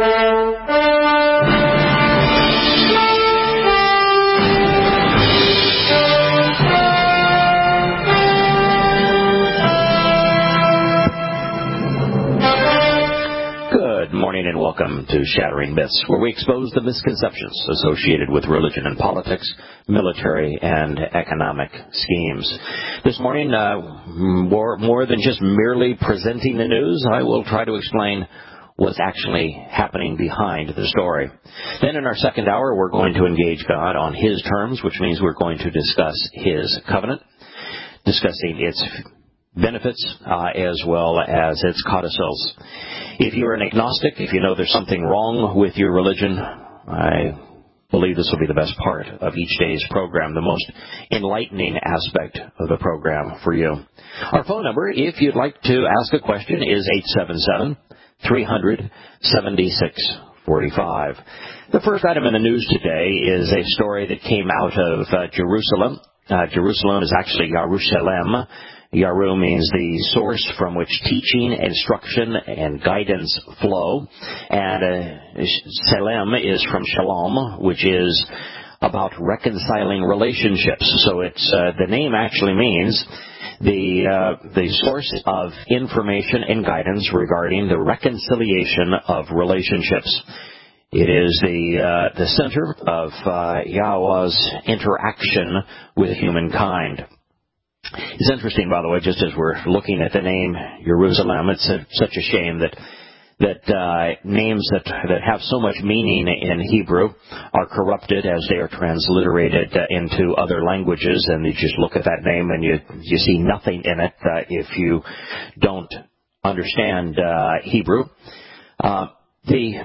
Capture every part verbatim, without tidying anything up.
Good morning and welcome to Shattering Myths, where we expose the misconceptions associated with religion and politics, military, and economic schemes. This morning, uh, more, more than just merely presenting the news, I will try to explain what's actually happening behind the story. Then in our second hour, we're going to engage God on His terms, which means we're going to discuss His covenant, discussing its benefits uh, as well as its codicils. If you're an agnostic, if you know there's something wrong with your religion, I believe this will be the best part of each day's program, the most enlightening aspect of the program for you. Our phone number, if you'd like to ask a question, is eight seven seven, three hundred, seventy-six forty-five. The first item in the news today is a story that came out of uh, Jerusalem. Uh, Jerusalem is actually Yerushalem. Yaru means the source from which teaching, instruction, and guidance flow. And uh, Salem is from Shalom, which is about reconciling relationships. So it's uh, the name actually means the uh, the source of information and guidance regarding the reconciliation of relationships. It is the uh, the center of uh, Yahweh's interaction with humankind. It's interesting, by the way, just as we're looking at the name Jerusalem, it's a, such a shame that that uh, names that that have so much meaning in Hebrew are corrupted as they are transliterated uh, into other languages, and you just look at that name and you you see nothing in it uh, if you don't understand uh, Hebrew. Uh, the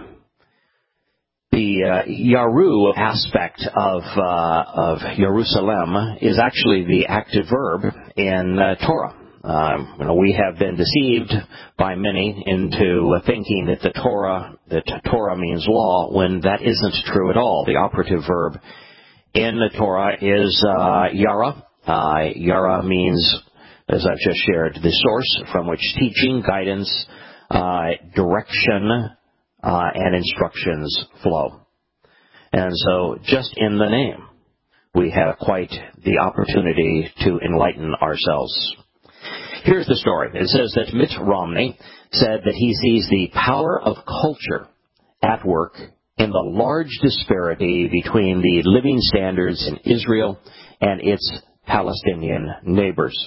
The uh, Yaru aspect of uh, of Jerusalem is actually the active verb in uh, Torah. Um, you know, we have been deceived by many into uh, thinking that the Torah that Torah means law, when that isn't true at all. The operative verb in the Torah is uh, Yara. Uh, Yara means, as I've just shared, the source from which teaching, guidance, uh, direction, Uh, and instructions flow. And so just in the name, we have quite the opportunity to enlighten ourselves. Here's the story. It says that Mitt Romney said that he sees the power of culture at work in the large disparity between the living standards in Israel and its Palestinian neighbors.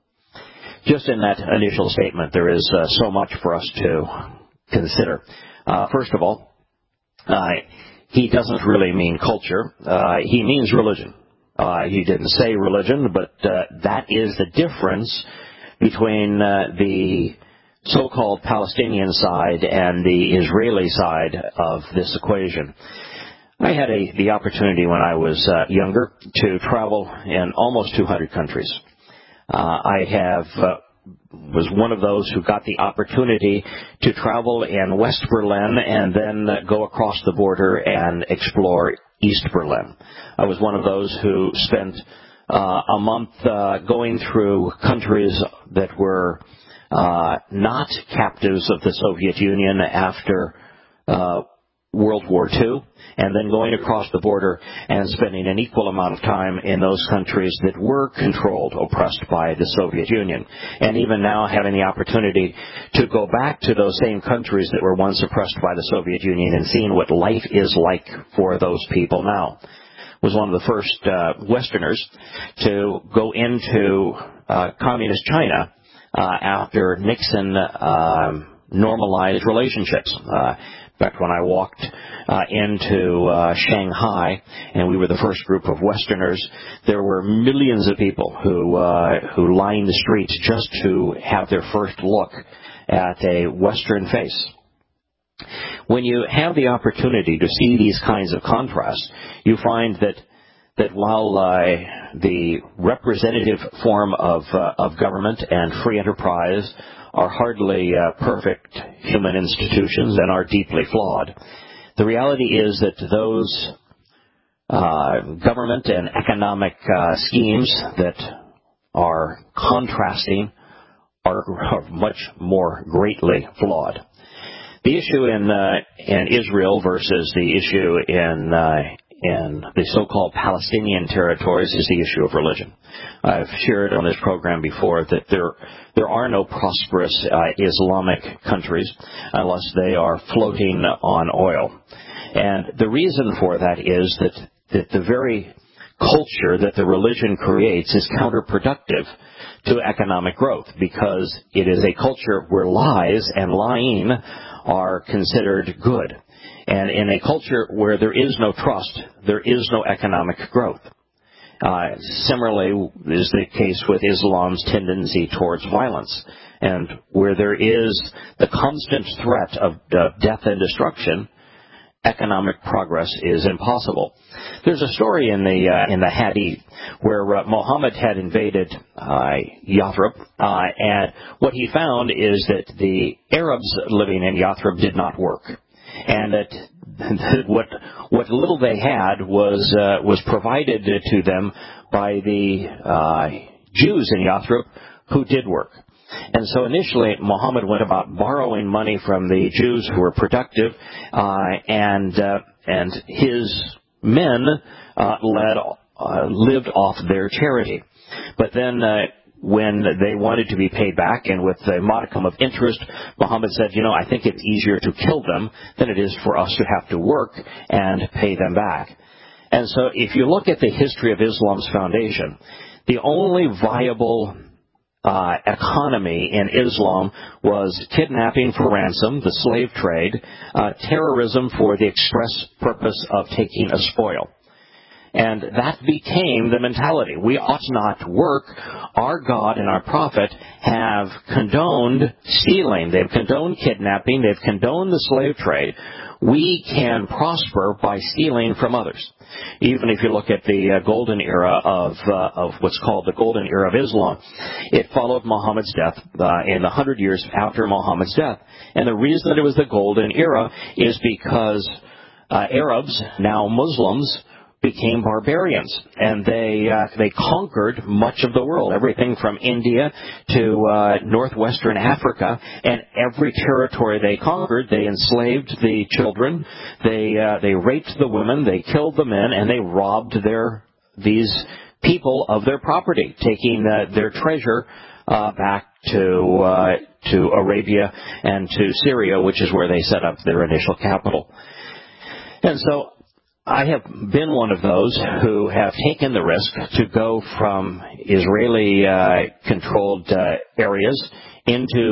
Just in that initial statement, there is uh, so much for us to consider. Uh, first of all, uh, he doesn't really mean culture. Uh, he means religion. Uh, he didn't say religion, but uh, that is the difference between uh, the so-called Palestinian side and the Israeli side of this equation. I had a, the opportunity when I was uh, younger to travel in almost two hundred countries. Uh, I have uh, was one of those who got the opportunity to travel in West Berlin and then go across the border and explore East Berlin. I was one of those who spent uh, a month uh, going through countries that were uh, not captives of the Soviet Union after uh, World War Two, and then going across the border and spending an equal amount of time in those countries that were controlled, oppressed by the Soviet Union. And even now having the opportunity to go back to those same countries that were once oppressed by the Soviet Union and seeing what life is like for those people now. Was one of the first uh, Westerners to go into uh, communist China uh, after Nixon uh, normalized relationships. Uh, In fact, when I walked uh, into uh, Shanghai, and we were the first group of Westerners, there were millions of people who uh, who lined the streets just to have their first look at a Western face. When you have the opportunity to see these kinds of contrasts, you find that that while uh, the representative form of uh, of government and free enterprise are hardly uh, perfect human institutions and are deeply flawed, the reality is that those uh, government and economic uh, schemes that are contrasting are, are much more greatly flawed. The issue in uh, in Israel versus the issue in uh, in the so-called Palestinian territories is the issue of religion. I've shared on this program before that there there are no prosperous uh, Islamic countries unless they are floating on oil. And the reason for that is that, that the very culture that the religion creates is counterproductive to economic growth, because it is a culture where lies and lying are considered good. And in a culture where there is no trust, there is no economic growth. Uh, similarly is the case with Islam's tendency towards violence. And where there is the constant threat of uh, death and destruction, economic progress is impossible. There's a story in the uh, in the Hadith where uh, Muhammad had invaded uh, Yathrib, uh, and what he found is that the Arabs living in Yathrib did not work, and that what what little they had was uh, was provided to them by the uh, Jews in Yathrib who did work. And so initially, Muhammad went about borrowing money from the Jews who were productive, uh, and uh, and his men uh, led uh, lived off their charity. But then, uh, when they wanted to be paid back, and with a modicum of interest, Muhammad said, "You know, I think it's easier to kill them than it is for us to have to work and pay them back." And so, if you look at the history of Islam's foundation, the only viable Uh, economy in Islam was kidnapping for ransom, the slave trade, uh, terrorism for the express purpose of taking a spoil. And that became the mentality. We ought not work. Our God and our prophet have condoned stealing. They've condoned kidnapping. They've condoned the slave trade. We can prosper by stealing from others. Even if you look at the uh, golden era of uh, of what's called the golden era of Islam, it followed Muhammad's death uh, in the hundred years after Muhammad's death. And the reason that it was the golden era is because uh, Arabs, now Muslims, became barbarians, and they uh, they conquered much of the world, everything from India to uh, northwestern Africa, and every territory they conquered, they enslaved the children, they uh, they raped the women, they killed the men, and they robbed their these people of their property, taking uh, their treasure uh, back to uh, to Arabia and to Syria, which is where they set up their initial capital. And so I have been one of those who have taken the risk to go from Israeli-controlled uh, uh, areas into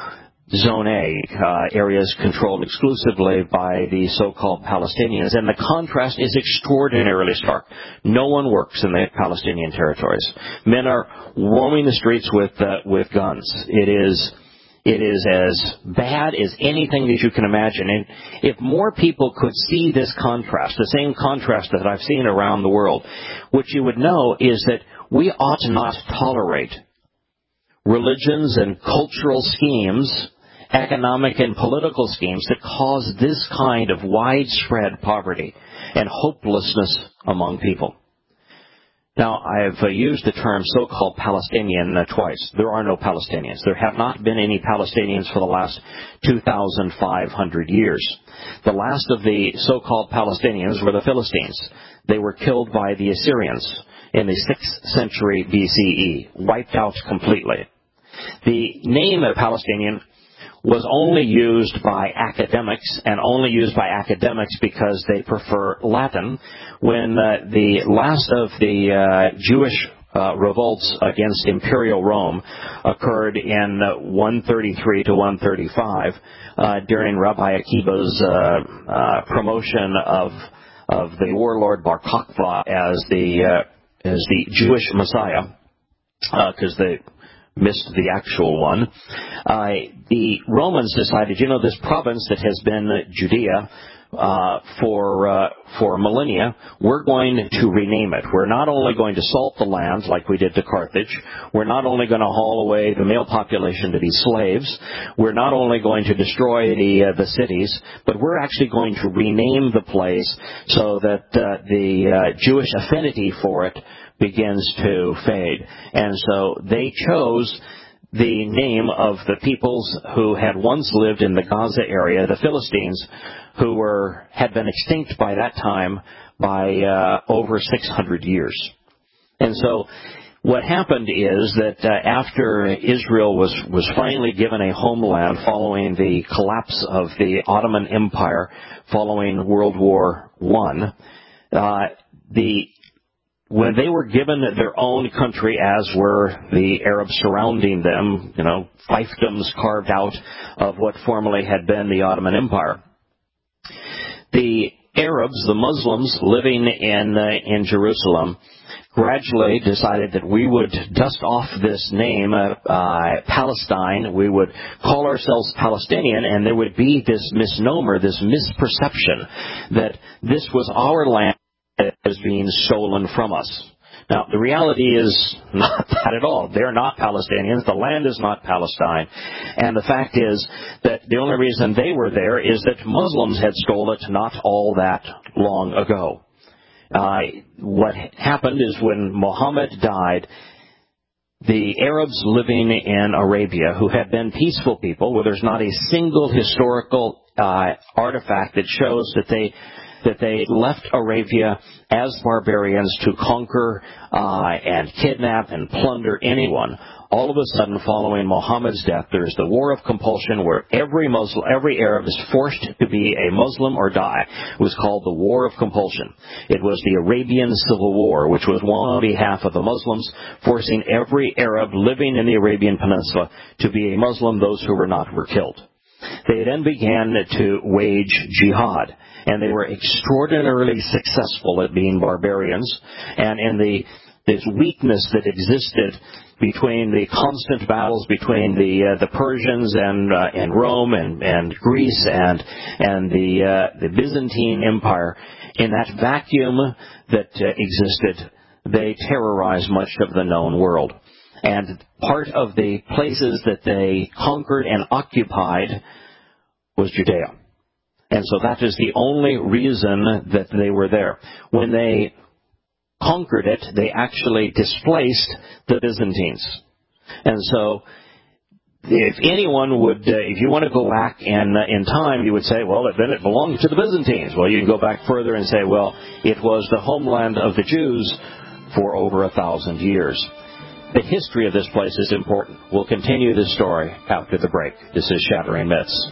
Zone A, uh, areas controlled exclusively by the so-called Palestinians. And the contrast is extraordinarily stark. No one works in the Palestinian territories. Men are roaming the streets with uh, with guns. It is... It is as bad as anything that you can imagine. And if more people could see this contrast, the same contrast that I've seen around the world, what you would know is that we ought not tolerate religions and cultural schemes, economic and political schemes that cause this kind of widespread poverty and hopelessness among people. Now, I've uh, used the term so-called Palestinian uh, twice. There are no Palestinians. There have not been any Palestinians for the last two thousand five hundred years. The last of the so-called Palestinians were the Philistines. They were killed by the Assyrians in the sixth century B C E, wiped out completely. The name of Palestinian was only used by academics, and only used by academics because they prefer Latin, when uh, the last of the uh, Jewish uh, revolts against Imperial Rome occurred in uh, one thirty-three to one thirty-five uh, during Rabbi Akiva's uh, uh, promotion of of the warlord Bar Kokhba as the uh, as the Jewish Messiah, because uh, they missed the actual one. Uh, the Romans decided, you know, this province that has been Judea uh, for uh, for millennia, we're going to rename it. We're not only going to salt the land like we did to Carthage. We're not only going to haul away the male population to be slaves. We're not only going to destroy the uh, the cities, but we're actually going to rename the place so that uh, the uh, Jewish affinity for it begins to fade. And so they chose the name of the peoples who had once lived in the Gaza area, the Philistines, who were had been extinct by that time by uh, over six hundred years. And so what happened is that uh, after Israel was, was finally given a homeland following the collapse of the Ottoman Empire following World War One, uh, the when they were given their own country, as were the Arabs surrounding them, you know, fiefdoms carved out of what formerly had been the Ottoman Empire, the Arabs, the Muslims living in uh, in Jerusalem, gradually decided that we would dust off this name, uh, uh, Palestine. We would call ourselves Palestinian, and there would be this misnomer, this misperception that this was our land that was being stolen from us. Now, the reality is not that at all. They're not Palestinians. The land is not Palestine. And the fact is that the only reason they were there is that Muslims had stolen it not all that long ago. Uh, what happened is when Muhammad died, the Arabs living in Arabia, who had been peaceful people, where there's not a single historical uh, artifact that shows that they that they left Arabia as barbarians to conquer uh, and kidnap and plunder anyone. All of a sudden, following Muhammad's death, there's the war of compulsion where every Muslim, every Arab is forced to be a Muslim or die. It was called the War of Compulsion. It was the Arabian Civil War, which was won on behalf of the Muslims, forcing every Arab living in the Arabian Peninsula to be a Muslim. Those who were not were killed. They then began to wage jihad, and they were extraordinarily successful at being barbarians. And in the this weakness that existed between the constant battles between the uh, the Persians and uh, and Rome and, and Greece and and the uh, the Byzantine Empire, in that vacuum that uh, existed, they terrorized much of the known world. And part of the places that they conquered and occupied was Judea. And so that is the only reason that they were there. When they conquered it, they actually displaced the Byzantines. And so if anyone would, uh, if you want to go back in, uh, in time, you would say, well, then it belonged to the Byzantines. Well, you can go back further and say, well, it was the homeland of the Jews for over a thousand years. The history of this place is important. We'll continue this story after the break. This is Shattering Myths.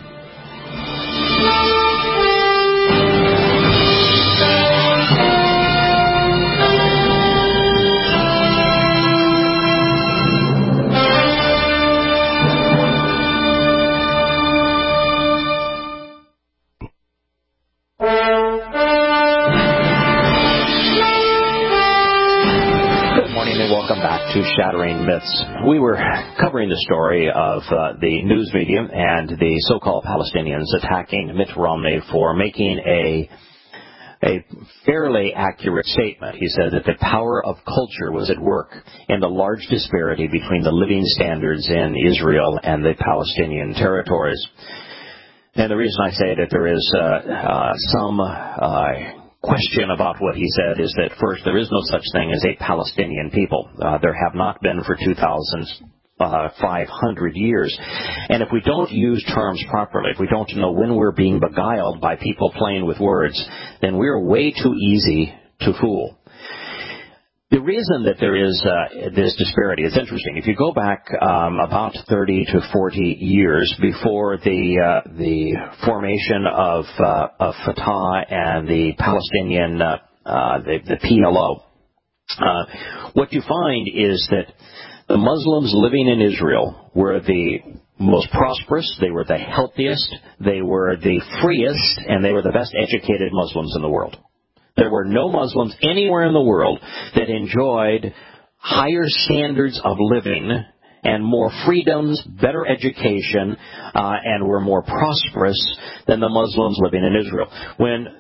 Welcome back to Shattering Myths. We were covering the story of uh, the news media and the so-called Palestinians attacking Mitt Romney for making a a fairly accurate statement. He said that the power of culture was at work in the large disparity between the living standards in Israel and the Palestinian territories. And the reason I say that there is uh, uh, some uh, question about what he said is that, first, there is no such thing as a Palestinian people. Uh, there have not been for two thousand five hundred years. And if we don't use terms properly, if we don't know when we're being beguiled by people playing with words, then we're way too easy to fool. The reason that there is uh, this disparity is interesting. If you go back um, about thirty to forty years before the uh, the formation of, uh, of Fatah and the Palestinian uh, uh, the, the P L O, uh, what you find is that the Muslims living in Israel were the most prosperous, they were the healthiest, they were the freest, and they were the best educated Muslims in the world. There were no Muslims anywhere in the world that enjoyed higher standards of living and more freedoms, better education, uh, and were more prosperous than the Muslims living in Israel. When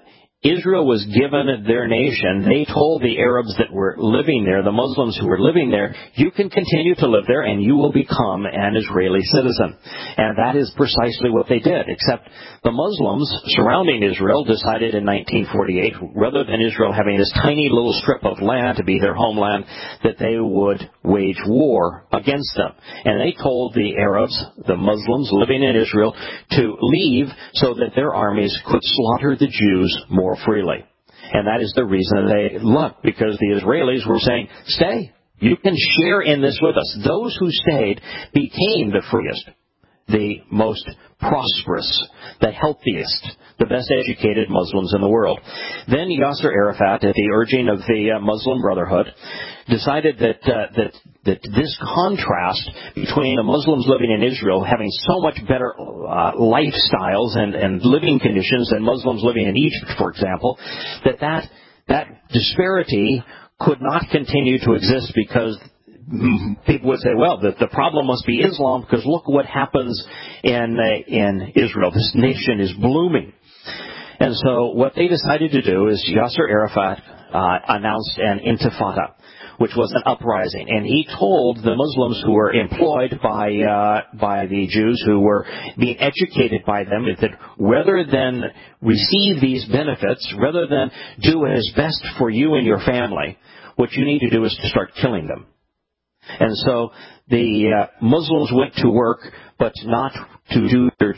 Israel was given their nation, they told the Arabs that were living there, the Muslims who were living there, you can continue to live there and you will become an Israeli citizen. And that is precisely what they did, except the Muslims surrounding Israel decided in nineteen forty-eight, rather than Israel having this tiny little strip of land to be their homeland, that they would wage war against them. And they told the Arabs, the Muslims living in Israel, to leave so that their armies could slaughter the Jews more freely. And that is the reason they left, because the Israelis were saying, stay. You can share in this with us. Those who stayed became the freest, the most prosperous, the healthiest, the best educated Muslims in the world. Then Yasser Arafat, at the urging of the uh, Muslim Brotherhood, decided that, uh, that that this contrast between the Muslims living in Israel having so much better uh, lifestyles and, and living conditions than Muslims living in Egypt, for example, that that, that disparity could not continue to exist, because people would say, well, the, the problem must be Islam, because look what happens in, uh, in Israel. This nation is blooming. And so what they decided to do is Yasser Arafat uh, announced an intifada, which was an uprising. And he told the Muslims who were employed by uh, by the Jews, who were being educated by them, that rather than receive these benefits, rather than do what is best for you and your family, what you need to do is to start killing them. And so the uh, Muslims went to work, but not to do their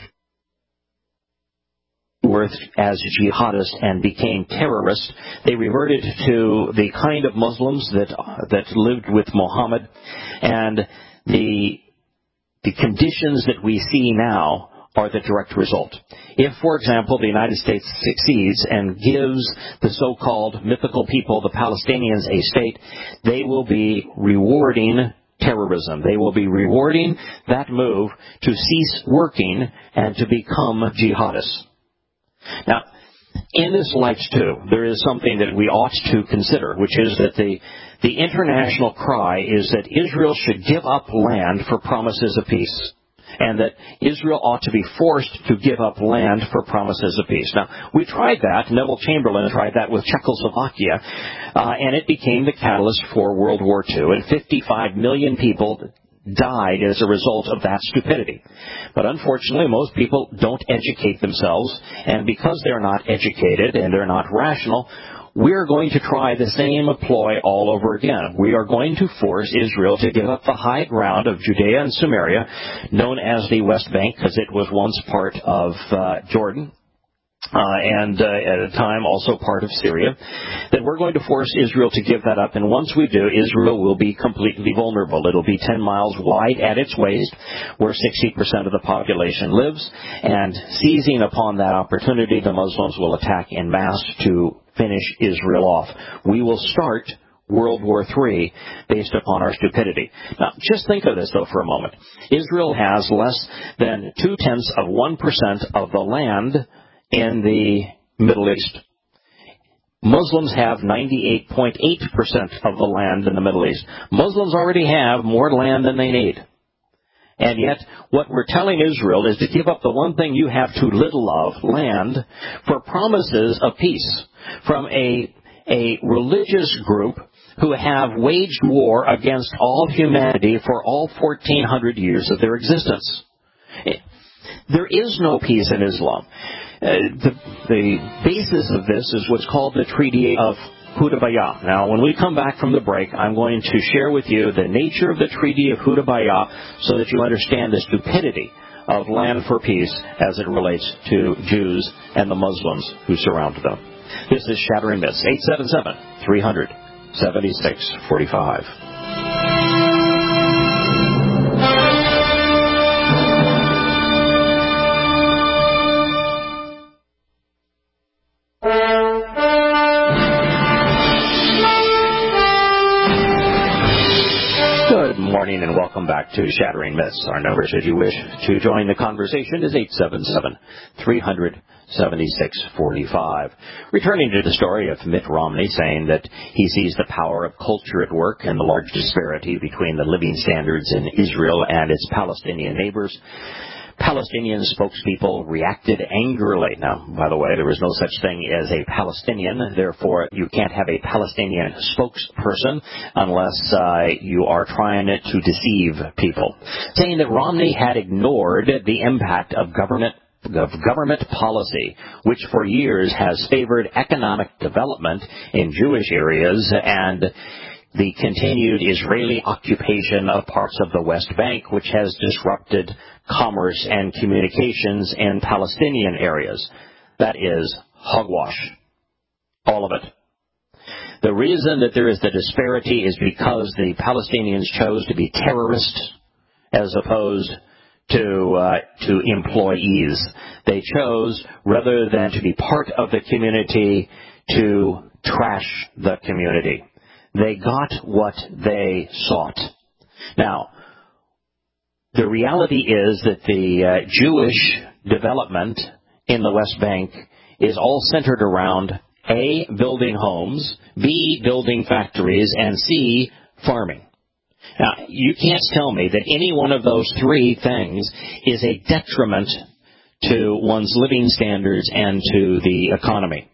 worth as jihadists and became terrorists. They reverted to the kind of Muslims that that lived with Muhammad, and the the conditions that we see now are the direct result. If, for example, the United States succeeds and gives the so-called mythical people, the Palestinians, a state, they will be rewarding terrorism. They will be rewarding that move to cease working and to become jihadists. Now, in this light, too, there is something that we ought to consider, which is that the, the international cry is that Israel should give up land for promises of peace, and that Israel ought to be forced to give up land for promises of peace. Now, we tried that. Neville Chamberlain tried that with Czechoslovakia, uh, and it became the catalyst for World War Two, and fifty-five million people died as a result of that stupidity. But unfortunately, most people don't educate themselves, and because they're not educated and they're not rational, we're going to try the same ploy all over again. We are going to force Israel to give up the high ground of Judea and Samaria, known as the West Bank, because it was once part of uh, Jordan, Uh, and uh, at a time also part of Syria, that we're going to force Israel to give that up. And once we do, Israel will be completely vulnerable. It'll be ten miles wide at its waist, where sixty percent of the population lives. And seizing upon that opportunity, the Muslims will attack en masse to finish Israel off. We will start World War Three based upon our stupidity. Now, just think of this, though, for a moment. Israel has less than two-tenths of one percent of the land in the Middle East. Muslims have ninety-eight point eight percent of the land in the Middle East. Muslims already have more land than they need. And yet, what we're telling Israel is to give up the one thing you have too little of, land, for promises of peace from a, a religious group who have waged war against all humanity for all fourteen hundred years of their existence. There is no peace in Islam. Uh, the, the basis of this is what's called the Treaty of Hudaybiyah. Now, when we come back from the break, I'm going to share with you the nature of the Treaty of Hudaybiyah so that you understand the stupidity of land for peace as it relates to Jews and the Muslims who surround them. This is Shattering Myths, eight seven seven, three hundred, seventy-six forty-five. Morning and welcome back to Shattering Myths. Our number, should you wish to join the conversation, is eight seven seven, three hundred, seventy-six forty-five. Returning to the story of Mitt Romney saying that he sees the power of culture at work and the large disparity between the living standards in Israel and its Palestinian neighbors, Palestinian spokespeople reacted angrily. Now, by the way, there is no such thing as a Palestinian. Therefore, you can't have a Palestinian spokesperson unless uh, you are trying to deceive people, saying that Romney had ignored the impact of government of government policy, which for years has favored economic development in Jewish areas and the continued Israeli occupation of parts of the West Bank, which has disrupted commerce and communications in Palestinian areas. That is hogwash. All of it. The reason that there is the disparity is because the Palestinians chose to be terrorists as opposed to uh, to employees. They chose, rather than to be part of the community, to trash the community. They got what they sought. Now, the reality is that the uh, Jewish development in the West Bank is all centered around A, building homes, B, building factories, and C, farming. Now, you can't tell me that any one of those three things is a detriment to one's living standards and to the economy.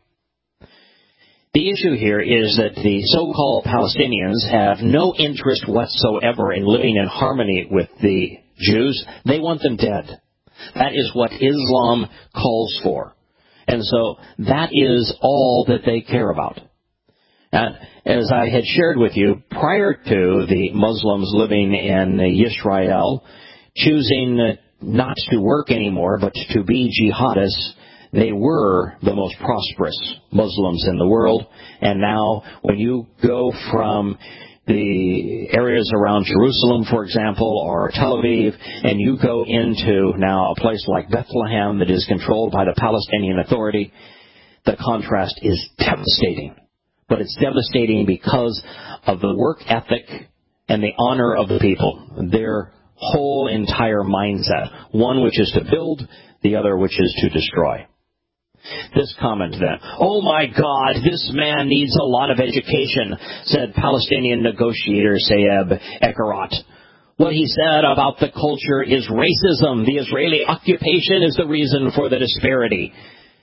The issue here is that the so-called Palestinians have no interest whatsoever in living in harmony with the Jews. They want them dead. That is what Islam calls for. And so that is all that they care about. And as I had shared with you, prior to the Muslims living in Israel choosing not to work anymore but to be jihadists, they were the most prosperous Muslims in the world. And now when you go from the areas around Jerusalem, for example, or Tel Aviv, and you go into now a place like Bethlehem that is controlled by the Palestinian Authority, the contrast is devastating. But it's devastating because of the work ethic and the honor of the people, their whole entire mindset, one which is to build, the other which is to destroy. This comment then, "Oh my God, this man needs a lot of education," said Palestinian negotiator Saeb Ekerat. What he said about the culture is racism. The Israeli occupation is the reason for the disparity.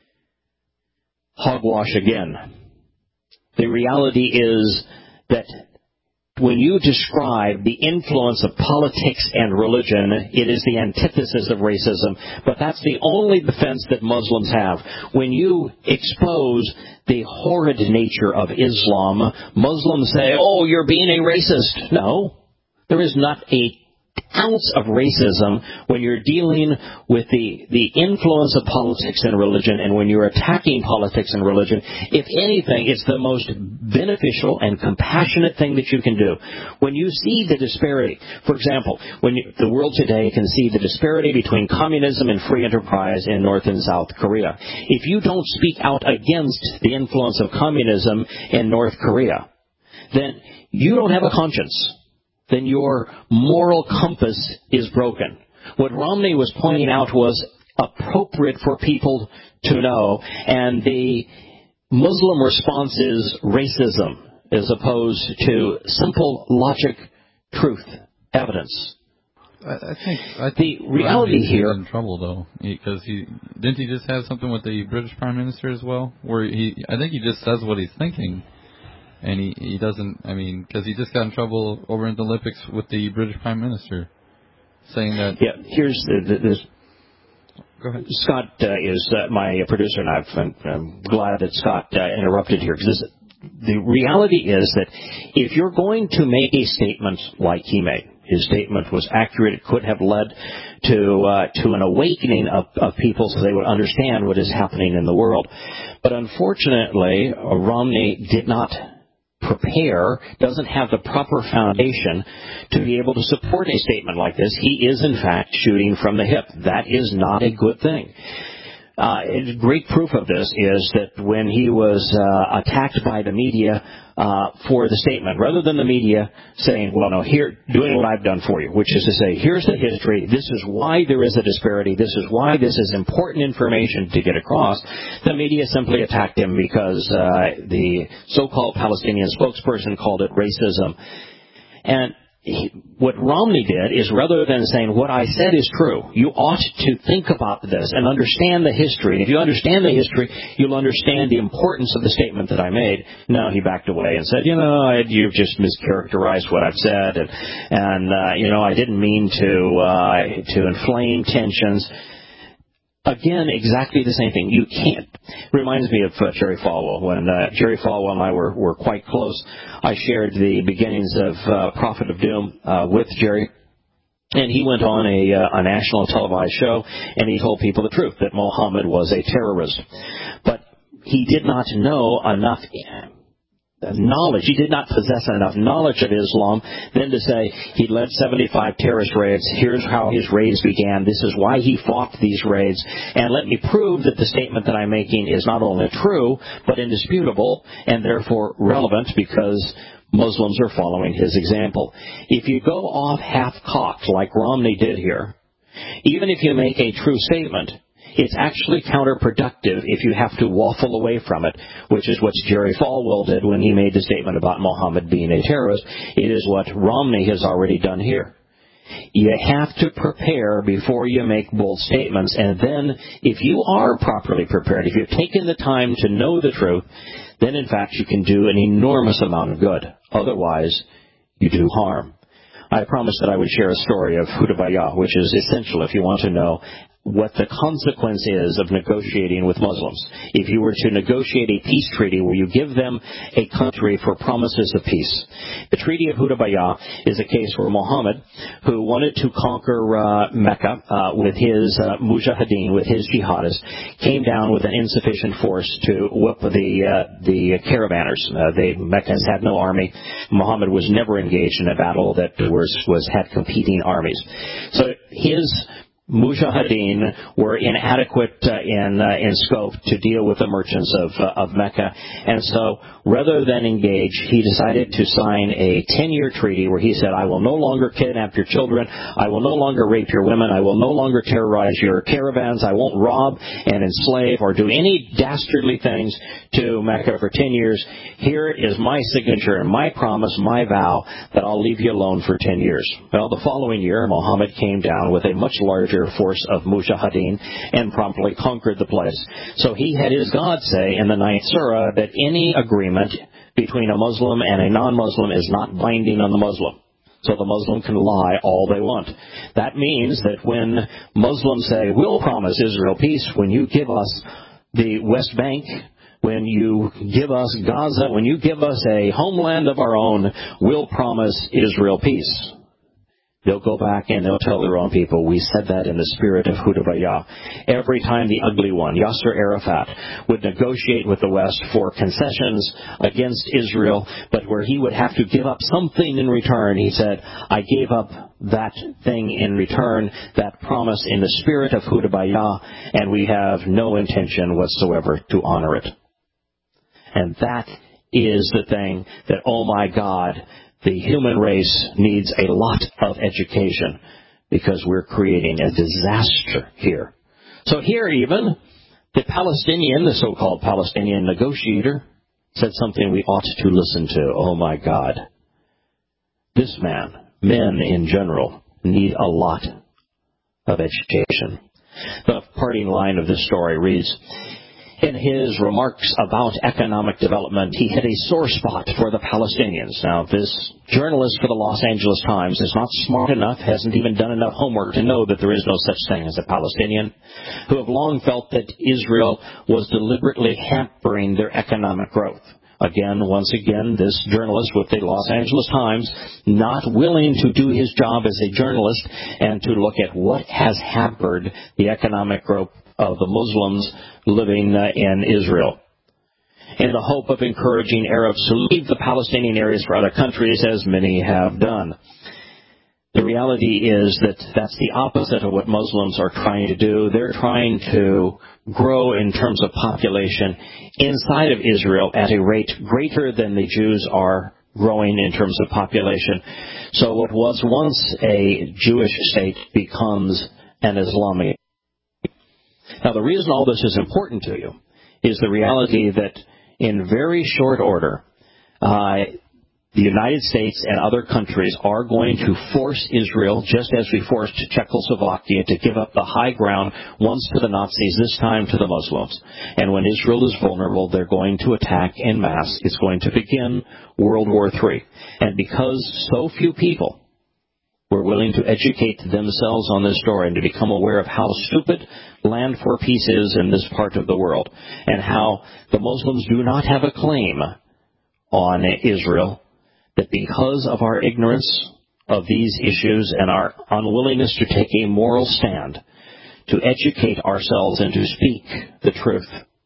Hogwash again. The reality is that when you describe the influence of politics and religion, it is the antithesis of racism. But that's the only defense that Muslims have. When you expose the horrid nature of Islam, Muslims say, "Oh, you're being a racist." No, there is not a ounce of racism when you're dealing with the, the influence of politics and religion, and when you're attacking politics and religion. If anything, it's the most beneficial and compassionate thing that you can do. When you see the disparity, for example, when you, the world today can see the disparity between communism and free enterprise in North and South Korea. If you don't speak out against the influence of communism in North Korea, then you don't have a conscience. Then your moral compass is broken. What Romney was pointing out was appropriate for people to know, and the Muslim response is racism as opposed to simple logic, truth, evidence. I, I think I think the reality Romney's here in trouble though, because he didn't he just have something with the British Prime Minister as well, where he I think he just says what he's thinking. And he, he doesn't, I mean, because he just got in trouble over in the Olympics with the British Prime Minister, saying that... Yeah, here's the... the this, Go ahead. Scott uh, is uh, my producer, and I've, I'm, I'm glad that Scott uh, interrupted here, because the reality is that if you're going to make a statement like he made, his statement was accurate, it could have led to uh, to an awakening of, of people so they would understand what is happening in the world. But unfortunately, uh, Romney did not prepare, doesn't have the proper foundation to be able to support a statement like this. He is, in fact, shooting from the hip. That is not a good thing. Uh, great proof of this is that when he was uh, attacked by the media uh, for the statement, rather than the media saying, well, no, here, doing what I've done for you, which is to say, here's the history, this is why there is a disparity, this is why this is important information to get across, the media simply attacked him because uh, the so-called Palestinian spokesperson called it racism. And he, what Romney did is, rather than saying, what I said is true, you ought to think about this and understand the history. And if you understand the history, you'll understand the importance of the statement that I made. No, he backed away and said, you know, I, you've just mischaracterized what I've said. And, and uh, you know, I didn't mean to, uh, to inflame tensions. Again, exactly the same thing. You can't. Reminds me of uh, Jerry Falwell. When uh, Jerry Falwell and I were, were quite close, I shared the beginnings of uh, Prophet of Doom uh, with Jerry. And he went on a, uh, a national televised show, and he told people the truth, that Muhammad was a terrorist. But he did not know enough knowledge. He did not possess enough knowledge of Islam then to say he led seventy-five terrorist raids. Here's how his raids began. This is why he fought these raids. And let me prove that the statement that I'm making is not only true, but indisputable, and therefore relevant, because Muslims are following his example. If you go off half-cocked, like Romney did here, even if you make a true statement, it's actually counterproductive if you have to waffle away from it, which is what Jerry Falwell did when he made the statement about Muhammad being a terrorist. It is what Romney has already done here. You have to prepare before you make bold statements, and then if you are properly prepared, if you've taken the time to know the truth, then in fact you can do an enormous amount of good. Otherwise, you do harm. I promised that I would share a story of Hudaybiyah, which is essential if you want to know what the consequence is of negotiating with Muslims. If you were to negotiate a peace treaty where you give them a country for promises of peace. The Treaty of Hudaybiyah is a case where Muhammad, who wanted to conquer uh, Mecca uh, with his uh, mujahideen, with his jihadists, came down with an insufficient force to whip the uh, the caravanners. Uh, they, Meccans had no army. Muhammad was never engaged in a battle that was, was had competing armies. So his Mujahideen were inadequate uh, in uh, in scope to deal with the merchants of uh, of Mecca, and so rather than engage, he decided to sign a ten-year treaty where he said, "I will no longer kidnap your children, I will no longer rape your women, I will no longer terrorize your caravans, I won't rob and enslave or do any dastardly things to Mecca for ten years. Here is my signature and my promise, my vow that I'll leave you alone for ten years." Well, the following year, Muhammad came down with a much larger force of mujahideen and promptly conquered the place. So he had his God say in the ninth surah that any agreement between a Muslim and a non-Muslim is not binding on the Muslim. So the Muslim can lie all they want. That means that when Muslims say, "We'll promise Israel peace when you give us the West Bank, when you give us Gaza, when you give us a homeland of our own, we'll promise Israel peace," they'll go back and they'll tell their own people, "We said that in the spirit of Hudaybiyah." Every time the ugly one, Yasser Arafat, would negotiate with the West for concessions against Israel, but where he would have to give up something in return, he said, "I gave up that thing in return, that promise in the spirit of Hudaybiyah, and we have no intention whatsoever to honor it." And that is the thing that, oh my God, the human race needs a lot of education, because we're creating a disaster here. So here even, the Palestinian, the so-called Palestinian negotiator, said something we ought to listen to. Oh my God. This man, men in general, need a lot of education. The parting line of this story reads, in his remarks about economic development, he hit a sore spot for the Palestinians. Now, this journalist for the Los Angeles Times is not smart enough, hasn't even done enough homework to know that there is no such thing as a Palestinian, who have long felt that Israel was deliberately hampering their economic growth. Again, once again, this journalist with the Los Angeles Times, not willing to do his job as a journalist and to look at what has hampered the economic growth of the Muslims living uh, in Israel, in the hope of encouraging Arabs to leave the Palestinian areas for other countries, as many have done. The reality is that that's the opposite of what Muslims are trying to do. They're trying to grow in terms of population inside of Israel at a rate greater than the Jews are growing in terms of population. So what was once a Jewish state becomes an Islamic. Now, the reason all this is important to you is the reality that in very short order, uh, the United States and other countries are going to force Israel, just as we forced Czechoslovakia, to give up the high ground, once to the Nazis, this time to the Muslims. And when Israel is vulnerable, they're going to attack en masse. It's going to begin World War Three. And because so few people were willing to educate themselves on this story and to become aware of how stupid Land for Peace is in this part of the world, and how the Muslims do not have a claim on Israel, that because of our ignorance of these issues and our unwillingness to take a moral stand, to educate ourselves and to speak the truth,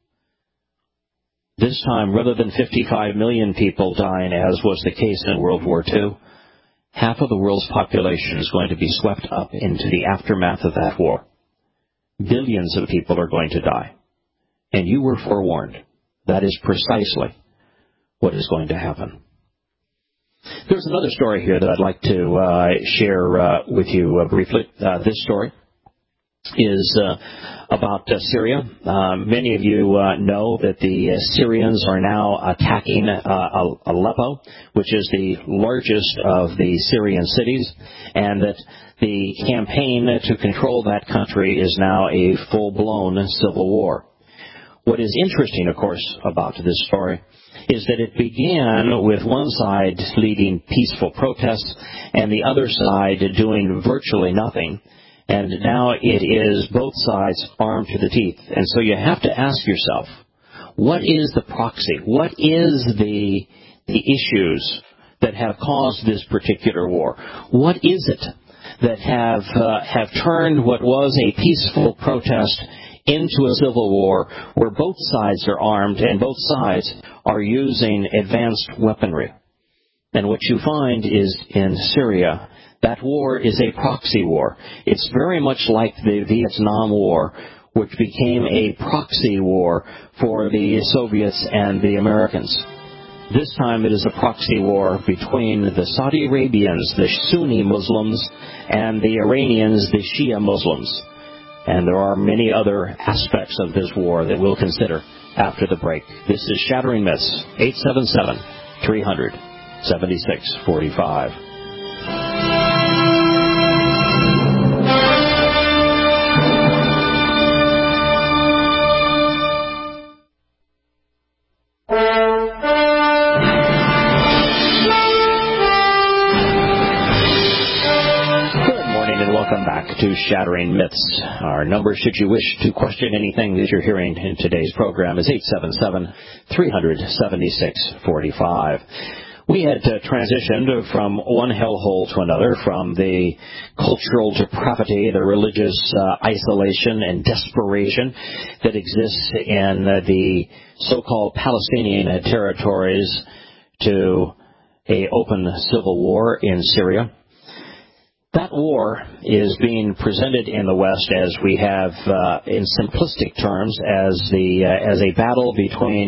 this time, rather than fifty-five million people dying, as was the case in World War Two, half of the world's population is going to be swept up into the aftermath of that war. Billions of people are going to die. And you were forewarned. That is precisely what is going to happen. There's another story here that I'd like to uh, share uh, with you uh, briefly. Uh, this story is uh, about uh, Syria. Uh, many of you uh, know that the uh, Syrians are now attacking uh, Aleppo, which is the largest of the Syrian cities, and that the campaign to control that country is now a full-blown civil war. What is interesting, of course, about this story is that it began with one side leading peaceful protests and the other side doing virtually nothing. And now it is both sides armed to the teeth. And so you have to ask yourself, what is the proxy? What is the, the issues that have caused this particular war? What is it that have, uh, have turned what was a peaceful protest into a civil war where both sides are armed and both sides are using advanced weaponry? And what you find is in Syria, that war is a proxy war. It's very much like the Vietnam War, which became a proxy war for the Soviets and the Americans. This time it is a proxy war between the Saudi Arabians, the Sunni Muslims, and the Iranians, the Shia Muslims. And there are many other aspects of this war that we'll consider after the break. This is Shattering Myths, eight seven seven, three hundred, seventy-six forty-five. To Shattering Myths. Our number, should you wish to question anything that you're hearing in today's program, is eight seven seven, three hundred, seventy-six forty-five. We had uh, transitioned from one hellhole to another, from the cultural depravity, the religious uh, isolation and desperation that exists in uh, the so-called Palestinian territories, to an open civil war in Syria. That war is being presented in the West, as we have, uh, in simplistic terms, as the uh, as a battle between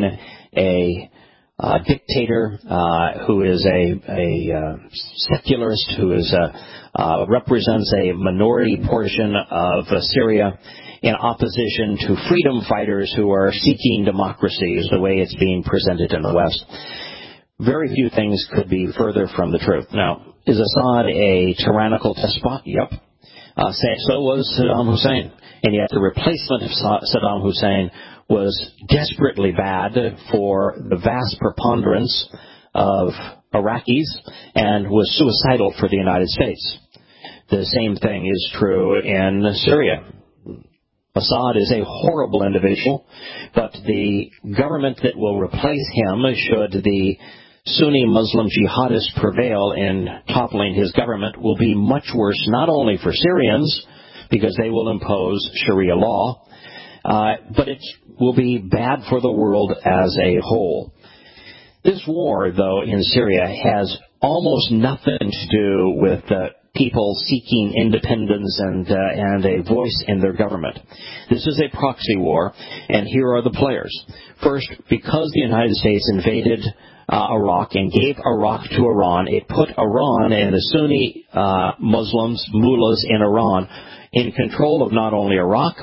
a uh, dictator uh, who is a, a uh, secularist, who is a, uh, represents a minority portion of uh, Syria, in opposition to freedom fighters who are seeking democracy, is the way it's being presented in the West. Very few things could be further from the truth. Now, is Assad a tyrannical despot? Yep. Uh, so was Saddam Hussein. And yet the replacement of Saddam Hussein was desperately bad for the vast preponderance of Iraqis and was suicidal for the United States. The same thing is true in Syria. Assad is a horrible individual, but the government that will replace him, should the Sunni Muslim jihadists prevail in toppling his government, will be much worse, not only for Syrians, because they will impose Sharia law, uh, but it will be bad for the world as a whole. This war, though, in Syria has almost nothing to do with uh, people seeking independence and, uh, and a voice in their government. This is a proxy war, and here are the players. First, because the United States invaded Uh, Iraq and gave Iraq to Iran, it put Iran and the Sunni uh, Muslims, mullahs in Iran, in control of not only Iraq, but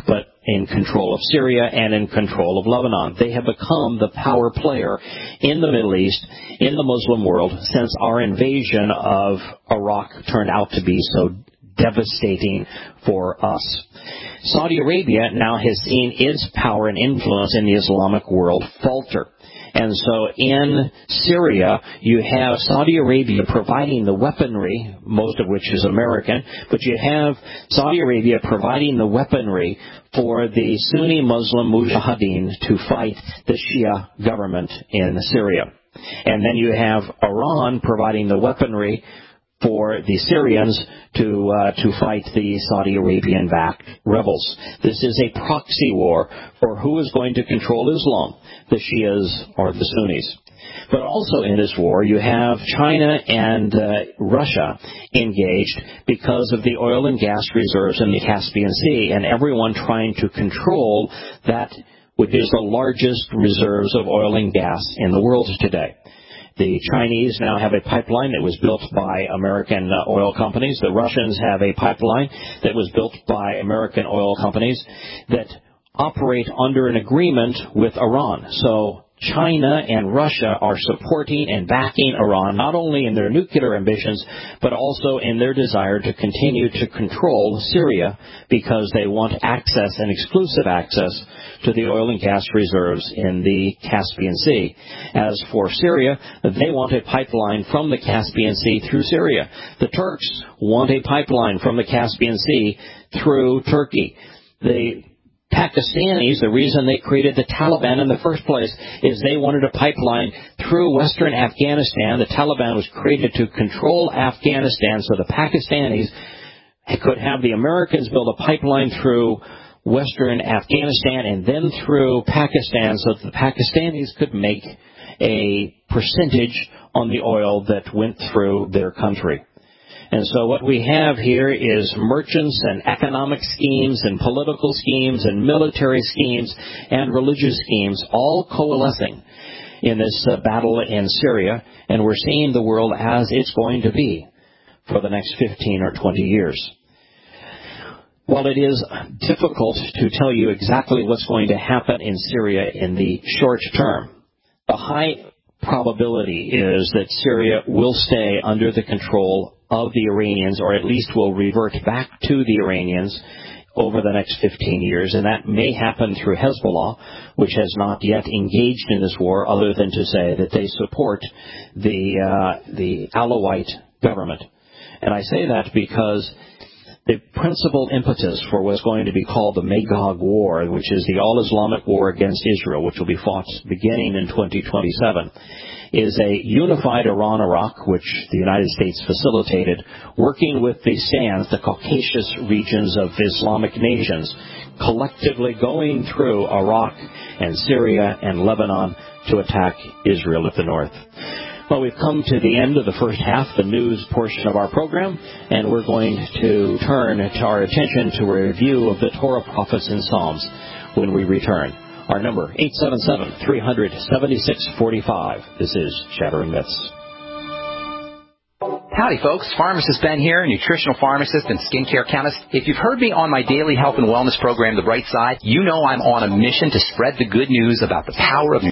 in control of Syria and in control of Lebanon. They have become the power player in the Middle East, in the Muslim world, since our invasion of Iraq turned out to be so devastating for us. Saudi Arabia now has seen its power and influence in the Islamic world falter. And so in Syria, you have Saudi Arabia providing the weaponry, most of which is American, but you have Saudi Arabia providing the weaponry for the Sunni Muslim Mujahideen to fight the Shia government in Syria. And then you have Iran providing the weaponry for the Syrians to uh, to fight the Saudi Arabian-backed rebels. This is a proxy war for who is going to control Islam, the Shias or the Sunnis. But also in this war, you have China and uh, Russia engaged because of the oil and gas reserves in the Caspian Sea, and everyone trying to control that, which is the largest reserves of oil and gas in the world today. The Chinese now have a pipeline that was built by American uh, oil companies. The Russians have a pipeline that was built by American oil companies that operate under an agreement with Iran. So China and Russia are supporting and backing Iran, not only in their nuclear ambitions, but also in their desire to continue to control Syria because they want access and exclusive access to the oil and gas reserves in the Caspian Sea. As for Syria, they want a pipeline from the Caspian Sea through Syria. The Turks want a pipeline from the Caspian Sea through Turkey. The Pakistanis, the reason they created the Taliban in the first place is they wanted a pipeline through western Afghanistan. The Taliban was created to control Afghanistan so the Pakistanis could have the Americans build a pipeline through western Afghanistan and then through Pakistan so that the Pakistanis could make a percentage on the oil that went through their country. And so what we have here is merchants and economic schemes and political schemes and military schemes and religious schemes all coalescing in this uh, battle in Syria, and we're seeing the world as it's going to be for the next fifteen or twenty years. While it is difficult to tell you exactly what's going to happen in Syria in the short term, the high probability is that Syria will stay under the control of the Iranians, or at least will revert back to the Iranians over the next fifteen years, and that may happen through Hezbollah, which has not yet engaged in this war other than to say that they support the uh, the Alawite government. And I say that because the principal impetus for what's going to be called the Magog War, which is the all-Islamic war against Israel, which will be fought beginning in twenty twenty-seven, is a unified Iran-Iraq, which the United States facilitated, working with the Stans, the Caucasus regions of Islamic nations, collectively going through Iraq and Syria and Lebanon to attack Israel at the north. Well, we've come to the end of the first half, the news portion of our program, and we're going to turn to our attention to a review of the Torah prophets and Psalms when we return. Our number, eight seven seven, three hundred, seventy-six forty-five. This is Shattering Myths. Howdy, folks. Pharmacist Ben here, nutritional pharmacist and skincare chemist. If you've heard me on my daily health and wellness program, The Bright Side, you know I'm on a mission to spread the good news about the power of